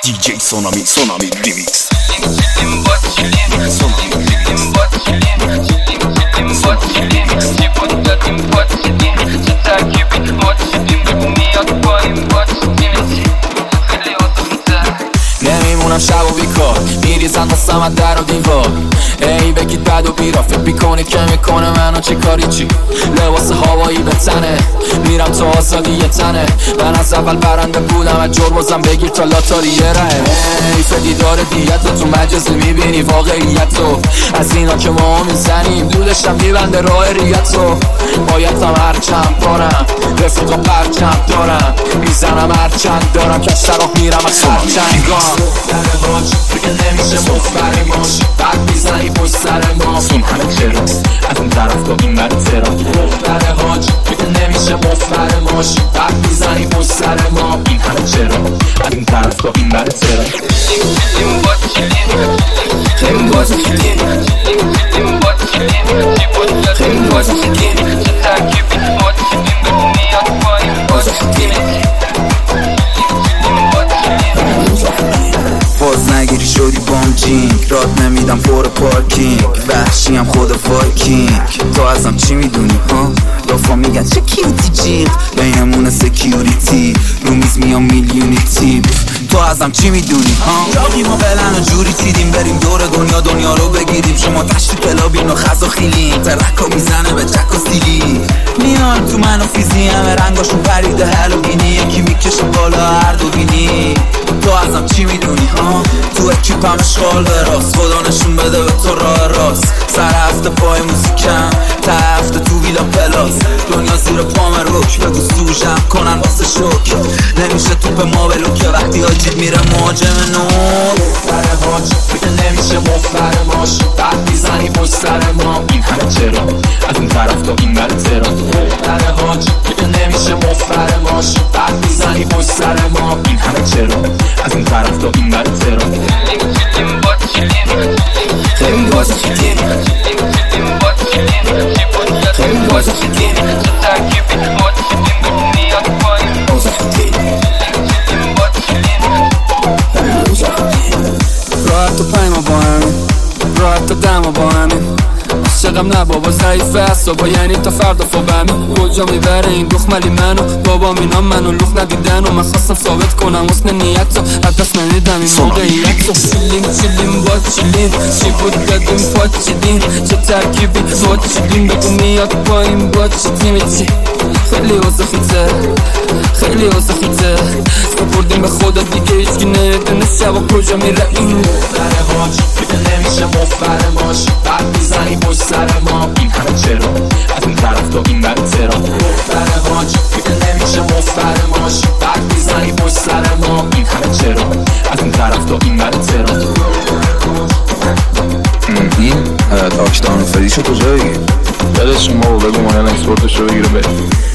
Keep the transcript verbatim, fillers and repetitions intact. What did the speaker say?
دی جی سونامی سونامی ریمیکس. نمیمونم شب و بیکار، میریزن واسم از در و دیوار. ای بگید بد و بیرا، فکر بیکنید که میکنه منو چه کاری چی. لباس هوایی به تنه، میرم تو آزادی یه تنه. من از اول برنده بودم، از جور بازم بگیر تا لاتاری یه ره. حیف دیدار دیت تو مجازی میبینی واقعیت رو. از اینا که ما میزنیم دودشم میبنده راه ریت رو. بایدم هرچند دارم رفیقا پرچم دارم، میزنم هرچند دارم که شراب میرم از خرچنگام. در باج بگه نمیشه مفبری باش، بعد میزنی پشت سر ما. سون همه چرا از اون طرف تا این برد سرا. در حاج بگه نمیشه مفبر ماش، بعد میزنی پشت سر ما. این همه چرا از اون طرف تا این برد سرا. خیلی بازی کلین خیلی بازی کلین باز نگیری شدی بام جینگ، رات نمیدم پر پارکینگ. وحشی هم خود وایکینگ، تو ازم چی میدونی ها؟ لافا میگن چه کیوتی جیغ، بینمونه سکیوریتی رو میز میام میلیونی تیپ. تو ازم چی میدونی ها؟ راقی ما بلن و جوری چیدیم بریم دور دنیا دنیا رو بگیریم. شما تشتی کلابین و خزا خیلیم، ترکا میزنه به جک و سیلی. میان تو من و فیزی همه رنگاشون پریده هلوگینی، یکی میکشه بالا هر دو بینی. تو ازم چی میدونی ها؟ تو اکیپ هم اشغال براست، خدا نشون بده به تو راه راست. سر هفته پای موزیکم، تا هفته تو ویلا پلاس. دنیا زیر پام روک، بگو سوژم کنن واسه شوک. نمیشه توپ ما بلو که وقتی آجید میره مهاجم نو. در حاج بگه نمیشه مفبر ماش، بعد میزنی پشت سر ما. این همه چرا از اون طرف تا این برد سرا. در حاج بگه نمیشه مفبر ماش، بعد میزنی پشت سر ما. این همه چرا از اون طرف تا این برد سرا. خیلی بازی کلین خیلی بازی کلین راحت و پیما با همین، راحت و دما با همین. عاشقم نه بابا ضعیف اعصابا، یعنی تا فردا فوبمی. کجا میبره این دخملی منو؟ بابا اینا منو لخ ندیدن و من خواستم ثابت کنم حسن نیت رو. از دست ندیدم این موقعیت رو. چیلیم چیلیم با چیلیم، چی بود دادیم پا چیدیم. چه ترکیبی با چیدیم، بگو میاد پایین با چی تیمی چی. خیلی اوضاع خیته خیلی اوضاع خیته، سپردیم به خدا دیگه هیچکی نمیدونه شبا کجا میره این. در حاج بگه نمیشه مفبر ماش، بعد میزنی پشت سر ما. این همه چرا از اون طرف تا این برد سرا. در حاج بگه نمیشه مفبر ماش، بعد میزنی پشت سر ما. این همه چرا از اون طرف تا این برد سرا. این تاکشتان فریشو کجایی؟ دلشون بابا بگو مانن اکسپورتش رو بگیره بریم.